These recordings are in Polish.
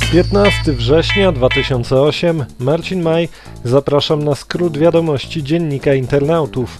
15 września 2008, Marcin Maj, zapraszam na skrót wiadomości Dziennika Internautów.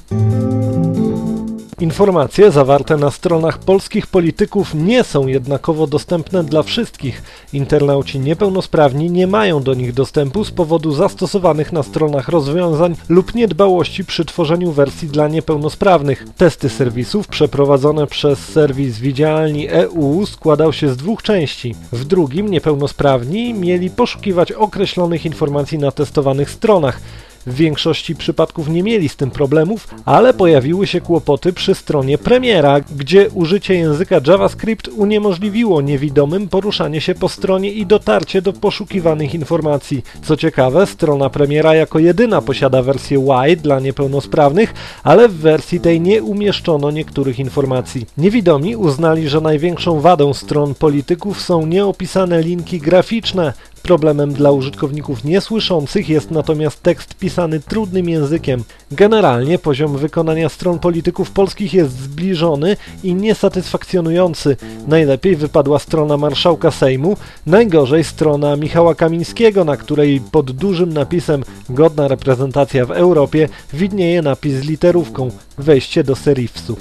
Informacje zawarte na stronach polskich polityków nie są jednakowo dostępne dla wszystkich. Internauci niepełnosprawni nie mają do nich dostępu z powodu zastosowanych na stronach rozwiązań lub niedbałości przy tworzeniu wersji dla niepełnosprawnych. Testy serwisów przeprowadzone przez serwis Widzialni.eu składał się z dwóch części. W drugim niepełnosprawni mieli poszukiwać określonych informacji na testowanych stronach. W większości przypadków nie mieli z tym problemów, ale pojawiły się kłopoty przy stronie premiera, gdzie użycie języka JavaScript uniemożliwiło niewidomym poruszanie się po stronie i dotarcie do poszukiwanych informacji. Co ciekawe, strona premiera jako jedyna posiada wersję Wide dla niepełnosprawnych, ale w wersji tej nie umieszczono niektórych informacji. Niewidomi uznali, że największą wadą stron polityków są nieopisane linki graficzne. Problemem dla użytkowników niesłyszących jest natomiast tekst pisany trudnym językiem. Generalnie poziom wykonania stron polityków polskich jest zbliżony i niesatysfakcjonujący. Najlepiej wypadła strona marszałka Sejmu, najgorzej strona Michała Kamińskiego, na której pod dużym napisem "Godna reprezentacja w Europie" widnieje napis z literówką "Wejście do serifsu".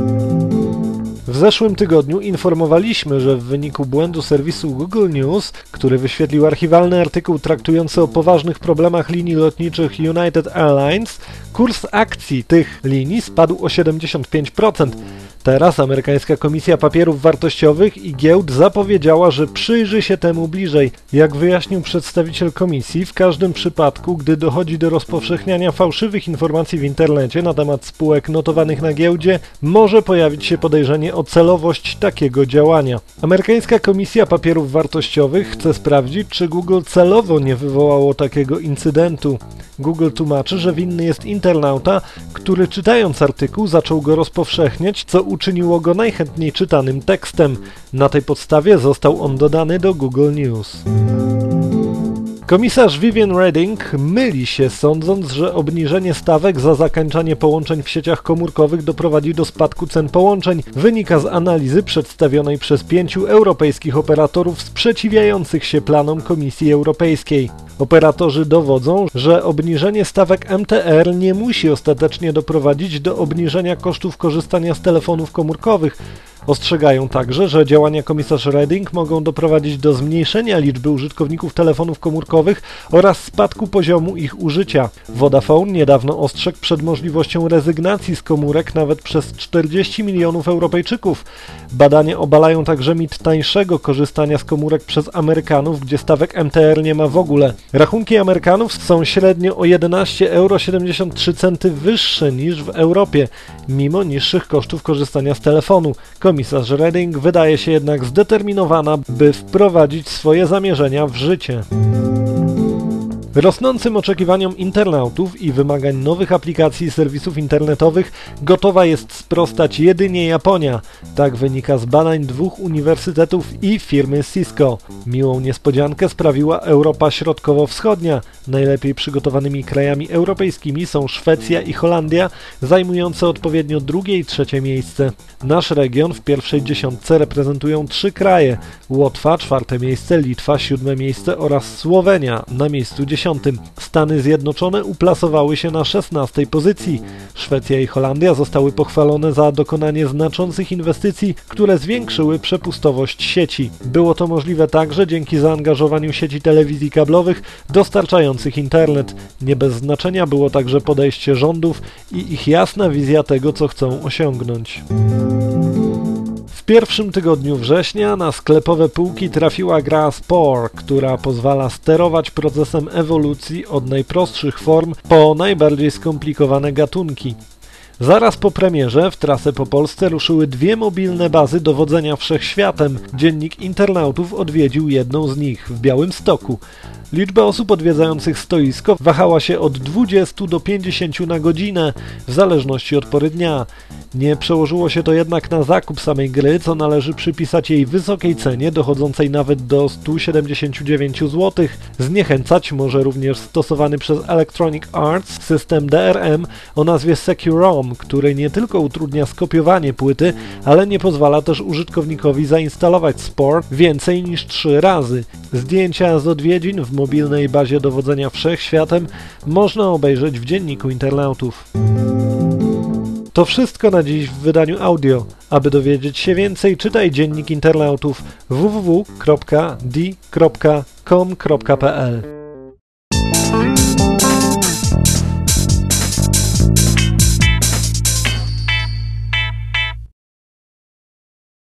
W zeszłym tygodniu informowaliśmy, że w wyniku błędu serwisu Google News, który wyświetlił archiwalny artykuł traktujący o poważnych problemach linii lotniczych United Airlines, kurs akcji tych linii spadł o 75%. Teraz amerykańska Komisja Papierów Wartościowych i Giełd zapowiedziała, że przyjrzy się temu bliżej. Jak wyjaśnił przedstawiciel komisji, w każdym przypadku, gdy dochodzi do rozpowszechniania fałszywych informacji w internecie na temat spółek notowanych na giełdzie, może pojawić się podejrzenie o celowość takiego działania. Amerykańska Komisja Papierów Wartościowych chce sprawdzić, czy Google celowo nie wywołało takiego incydentu. Google tłumaczy, że winny jest internauta, który czytając artykuł zaczął go rozpowszechniać, co uczyniło go najchętniej czytanym tekstem. Na tej podstawie został on dodany do Google News. Komisarz Viviane Reding myli się, sądząc, że obniżenie stawek za zakańczanie połączeń w sieciach komórkowych doprowadzi do spadku cen połączeń. Wynika z analizy przedstawionej przez 5 europejskich operatorów sprzeciwiających się planom Komisji Europejskiej. Operatorzy dowodzą, że obniżenie stawek MTR nie musi ostatecznie doprowadzić do obniżenia kosztów korzystania z telefonów komórkowych. Ostrzegają także, że działania komisarz Reding mogą doprowadzić do zmniejszenia liczby użytkowników telefonów komórkowych oraz spadku poziomu ich użycia. Vodafone niedawno ostrzegł przed możliwością rezygnacji z komórek nawet przez 40 milionów Europejczyków. Badania obalają także mit tańszego korzystania z komórek przez Amerykanów, gdzie stawek MTR nie ma w ogóle. Rachunki Amerykanów są średnio o 11,73 € wyższe niż w Europie, mimo niższych kosztów korzystania z telefonu. Komisarz Reding wydaje się jednak zdeterminowana, by wprowadzić swoje zamierzenia w życie. Rosnącym oczekiwaniom internautów i wymagań nowych aplikacji i serwisów internetowych gotowa jest sprostać jedynie Japonia. Tak wynika z badań 2 uniwersytetów i firmy Cisco. Miłą niespodziankę sprawiła Europa Środkowo-Wschodnia. Najlepiej przygotowanymi krajami europejskimi są Szwecja i Holandia, zajmujące odpowiednio 2. i 3. miejsce. Nasz region w pierwszej dziesiątce reprezentują 3 kraje: Łotwa 4. miejsce, Litwa 7. miejsce oraz Słowenia na miejscu 10. Stany Zjednoczone uplasowały się na 16. pozycji. Szwecja i Holandia zostały pochwalone za dokonanie znaczących inwestycji, które zwiększyły przepustowość sieci. Było to możliwe także dzięki zaangażowaniu sieci telewizji kablowych dostarczających internet. Nie bez znaczenia było także podejście rządów i ich jasna wizja tego, co chcą osiągnąć. W pierwszym tygodniu września na sklepowe półki trafiła gra Spore, która pozwala sterować procesem ewolucji od najprostszych form po najbardziej skomplikowane gatunki. Zaraz po premierze w trasę po Polsce ruszyły 2 mobilne bazy dowodzenia wszechświatem. Dziennik Internautów odwiedził jedną z nich w Białymstoku. Liczba osób odwiedzających stoisko wahała się od 20 do 50 na godzinę, w zależności od pory dnia. Nie przełożyło się to jednak na zakup samej gry, co należy przypisać jej wysokiej cenie, dochodzącej nawet do 179 zł. Zniechęcać może również stosowany przez Electronic Arts system DRM o nazwie Secure-ROM. ROM, który nie tylko utrudnia skopiowanie płyty, ale nie pozwala też użytkownikowi zainstalować Sport więcej niż 3 razy. Zdjęcia z odwiedzin w mobilnej bazie dowodzenia wszechświatem można obejrzeć w dzienniku internautów. To wszystko na dziś w wydaniu audio. Aby dowiedzieć się więcej, czytaj dziennik internautów www.d.com.pl.